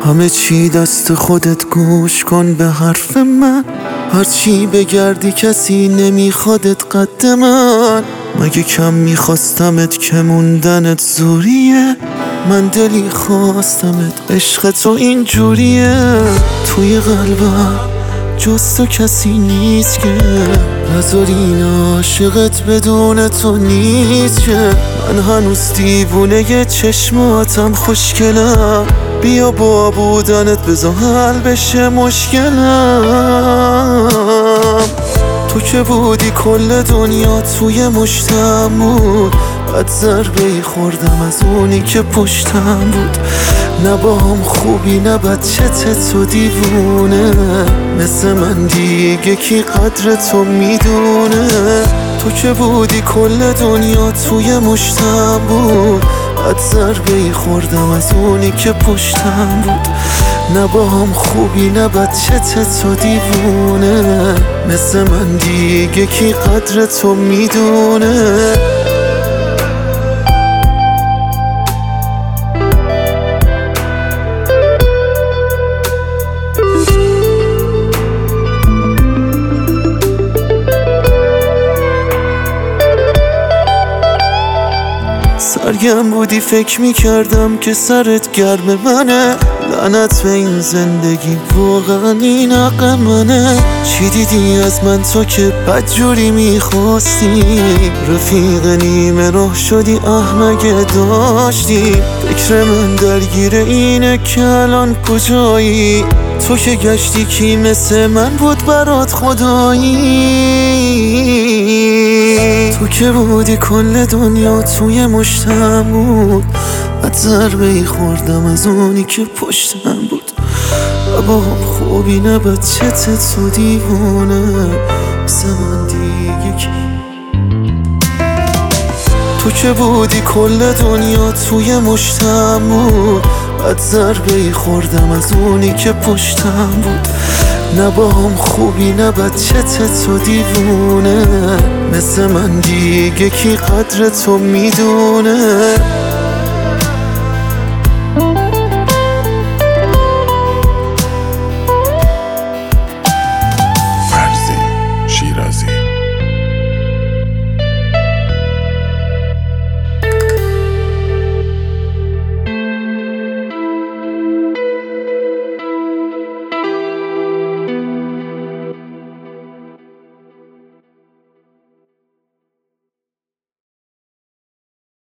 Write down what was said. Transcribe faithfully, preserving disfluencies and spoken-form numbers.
همه چی دست خودت، گوش کن به حرف من. هرچی بگردی کسی نمیخوادت قد من. مگه کم میخواستمت که موندنت زوریه؟ من دلی خواستمت، عشق تو اینجوریه. توی قلبم جز تو کسی نیست که نذار این عاشقت بدون تو نیست که. من هنوز دیوونه ی چشماتم خوشگلم. بیا با بودنت بذار حل بشه مشکلم. تو که بودی کل دنیا توی مشتم بود. بعد ضربه‌ای خوردم از اونی که پشتم بود. نه با هم خوبی نه بد، چت تو دیوونه. مثل من دیگه کی قدر تو میدونه؟ تو که بودی کل دنیا توی مشتم بود. بعد ضربه‌ای خوردم از اونی که پشتم بود. نه با هم خوبی نه بد، چت تو دیوونه. مثل من دیگه کی قدر تو میدونه؟ سرگم بودی فکر میکردم که سرت گرم منه. لعنت به این زندگی، واقعا این حق منه. چی دیدی از من تو که بدجوری میخواستی؟ رفیق نیمه راه شدی احمقه داشتی. فکر من درگیر اینه که الان کجایی؟ تو که گشتی کی مثل من بود برات خدایی؟ تو که بودی کل دنیا توی مشتم بود. بعد ضربه‌ای خوردم از اونی که پشتم بود. و با هم خوبی نه بد، چت تو دیوونه. مثل من دیگه کی؟ تو که بودی کل دنیا توی مشتم بود. بعد ضربه‌ای خوردم از اونی که پشتم بود. نه با هم خوبی نه بد، چت تو دیوونه. مثل من دیگه کی قدر تو میدونه؟